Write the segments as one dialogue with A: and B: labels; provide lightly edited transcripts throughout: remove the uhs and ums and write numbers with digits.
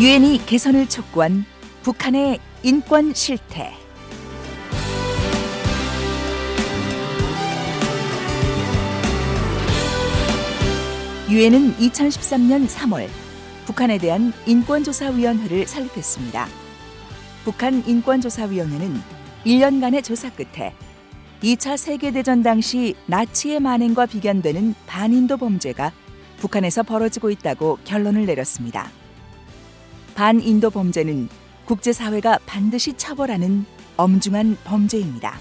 A: 유엔이 개선을 촉구한 북한의 인권 실태. 유엔은 2013년 3월 북한에 대한 인권조사위원회를 설립했습니다. 북한 인권조사위원회는 1년간의 조사 끝에 2차 세계대전 당시 나치의 만행과 비견되는 반인도 범죄가 북한에서 벌어지고 있다고 결론을 내렸습니다. 반인도 범죄는 국제사회가 반드시 처벌하는 엄중한 범죄입니다.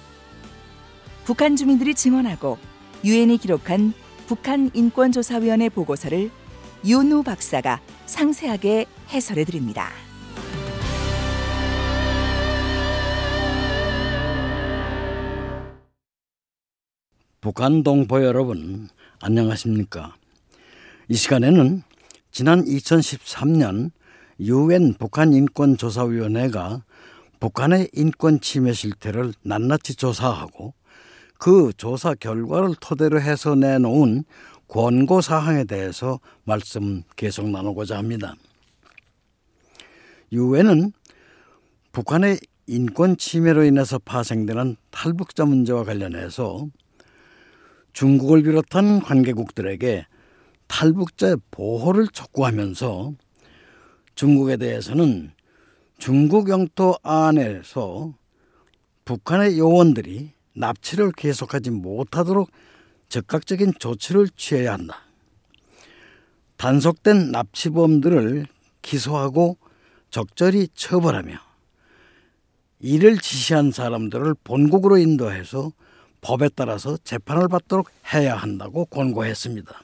A: 북한 주민들이 증언하고 유엔이 기록한 북한 인권조사위원회 보고서를 윤우 박사가 상세하게 해설해 드립니다.
B: 북한 동포 여러분, 안녕하십니까? 이 시간에는 지난 2013년 유엔 북한인권조사위원회가 북한의 인권 침해 실태를 낱낱이 조사하고 그 조사 결과를 토대로 해서 내놓은 권고사항에 대해서 말씀 계속 나누고자 합니다. 유엔은 북한의 인권 침해로 인해서 파생되는 탈북자 문제와 관련해서 중국을 비롯한 관계국들에게 탈북자의 보호를 촉구하면서 중국에 대해서는 중국 영토 안에서 북한의 요원들이 납치를 계속하지 못하도록 즉각적인 조치를 취해야 한다. 단속된 납치범들을 기소하고 적절히 처벌하며 이를 지시한 사람들을 본국으로 인도해서 법에 따라서 재판을 받도록 해야 한다고 권고했습니다.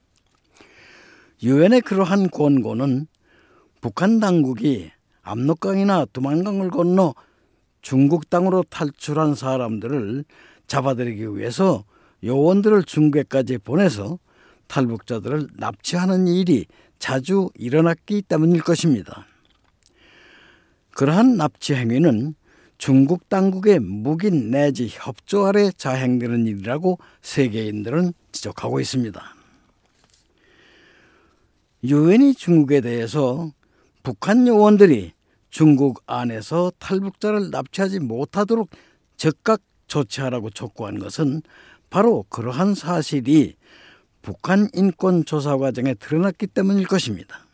B: 유엔의 그러한 권고는 북한 당국이 압록강이나 두만강을 건너 중국 땅으로 탈출한 사람들을 잡아들이기 위해서 요원들을 중국에까지 보내서 탈북자들을 납치하는 일이 자주 일어났기 때문일 것입니다. 그러한 납치 행위는 중국 당국의 묵인 내지 협조 아래 자행되는 일이라고 세계인들은 지적하고 있습니다. 유엔이 중국에 대해서 북한 요원들이 중국 안에서 탈북자를 납치하지 못하도록 즉각 조치하라고 촉구한 것은 바로 그러한 사실이 북한 인권 조사 과정에 드러났기 때문일 것입니다.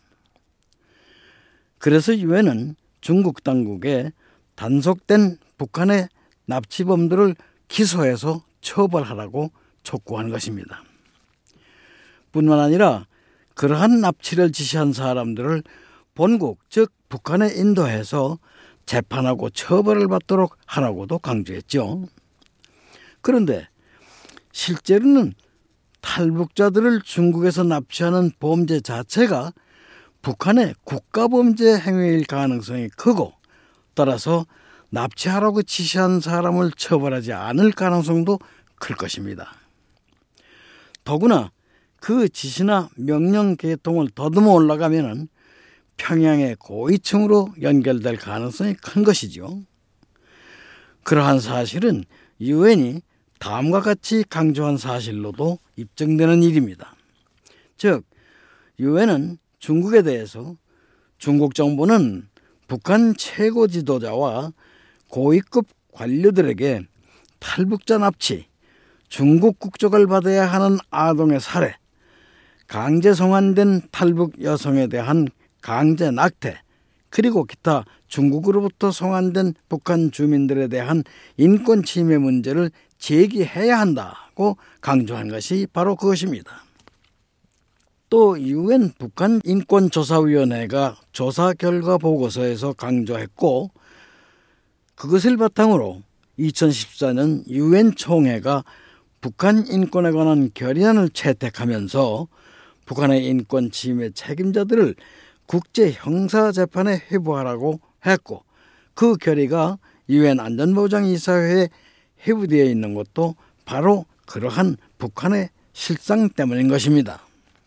B: 그래서 유엔은 중국 당국에 단속된 북한의 납치범들을 기소해서 처벌하라고 촉구한 것입니다. 뿐만 아니라 그러한 납치를 지시한 사람들을 본국, 즉 북한에 인도해서 재판하고 처벌을 받도록 하라고도 강조했죠. 그런데 실제로는 탈북자들을 중국에서 납치하는 범죄 자체가 북한의 국가범죄 행위일 가능성이 크고 따라서 납치하라고 지시한 사람을 처벌하지 않을 가능성도 클 것입니다. 더구나 그 지시나 명령 계통을 더듬어 올라가면 평양의 고위층으로 연결될 가능성이 큰 것이죠. 그러한 사실은 유엔이 다음과 같이 강조한 사실로도 입증되는 일입니다. 즉, 유엔은 중국에 대해서 중국 정부는 북한 최고 지도자와 고위급 관료들에게 탈북자 납치, 중국 국적을 받아야 하는 아동의 살해, 강제 송환된 탈북 여성에 대한 강제 낙태, 그리고 기타 중국으로부터 송환된 북한 주민들에 대한 인권 침해 문제를 제기해야 한다고 강조한 것이 바로 그것입니다. 또 유엔 북한 인권조사위원회가 조사 결과 보고서에서 강조했고, 그것을 바탕으로 2014년 유엔 총회가 북한 인권에 관한 결의안을 채택하면서 북한의 인권 침해 책임자들을 국제 형사재판에 회부하라고 했고, 그 결의가 유엔 안전보장이사회에 회부되어 있는 것도 바로 그러한 북한의 실상 때문인 것입니다.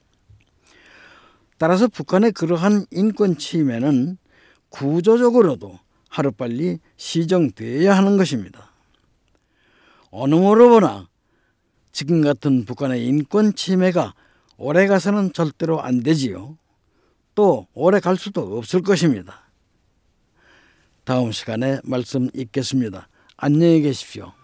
B: 따라서 북한의 그러한 인권 침해는 구조적으로도 하루빨리 시정되어야 하는 것입니다. 어느 뭐로 보나 지금 같은 북한의 인권 침해가 오래 가서는 절대로 안 되지요. 또 오래 갈 수도 없을 것입니다. 다음 시간에 말씀 읽겠습니다. 안녕히 계십시오.